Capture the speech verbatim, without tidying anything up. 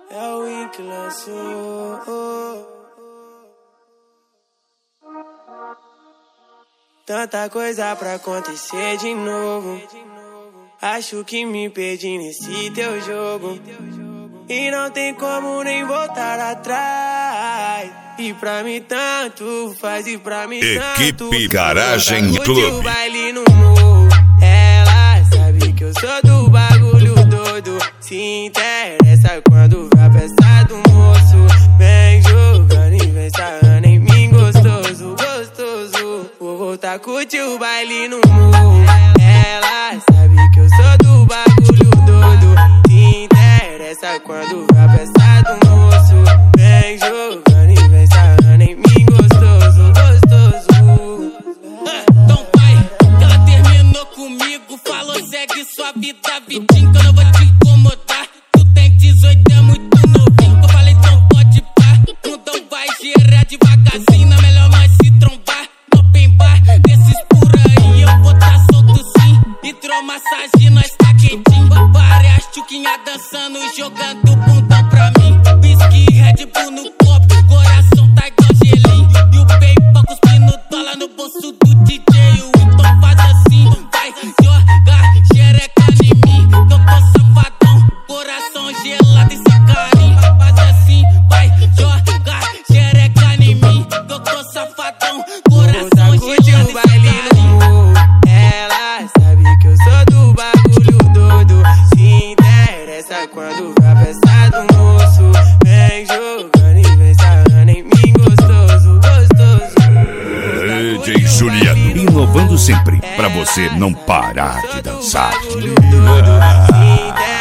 É o Win que lançou. Tanta coisa pra acontecer de novo. Acho que me perdi nesse teu jogo. E não tem como nem voltar atrás. E pra mim tanto faz, e pra mim tanto. Equipe Garagem Clube. O baile no morro. Ela sabe que eu sou do bagulho doido. Se interessa quando vai a festa do moço. Vem jogando e vem sarrando em mim gostoso, gostoso. Vou voltar a curtir o baile no morro. Ela sabe que eu sou do bagulho doido. Se interessa quando vai a festa do moço. Vem jogando e vem sarrando em mim gostoso, gostoso. Então vai, que ela terminou comigo. Falou segue sua vida, Vitinho, que eu não vou te incomodar. Tu tem dezoito, é muito novinho. Eu falei então pode pá. Então vai gerar devagarzinho. Na melhor nós se trombar no open bar. Desses por aí eu vou tá solto sim. Hidromassagem nós tá quentinho. Várias tchuquinhas dançando, jogando bundão pra mim. Whisky, Red Bull no copo, coração tá igual gelinho. E o PayPal cuspindo dólar no bolso do D J. O então faz assim, vai jogar xereca em mim. Que eu tô safadão, coração gelado e sem carinho. Faz assim, vai jogar xereca em mim. Que eu tô safadão, coração gelado e sem carinho. Ela sabe que eu sou do bagulho doido. Se interessa quando vai a festa do moço. Vem jogando e vem sarrando em mim gostoso, gostoso. D J Juliano, inovando sempre, pra você não parar de dançar. Se interessa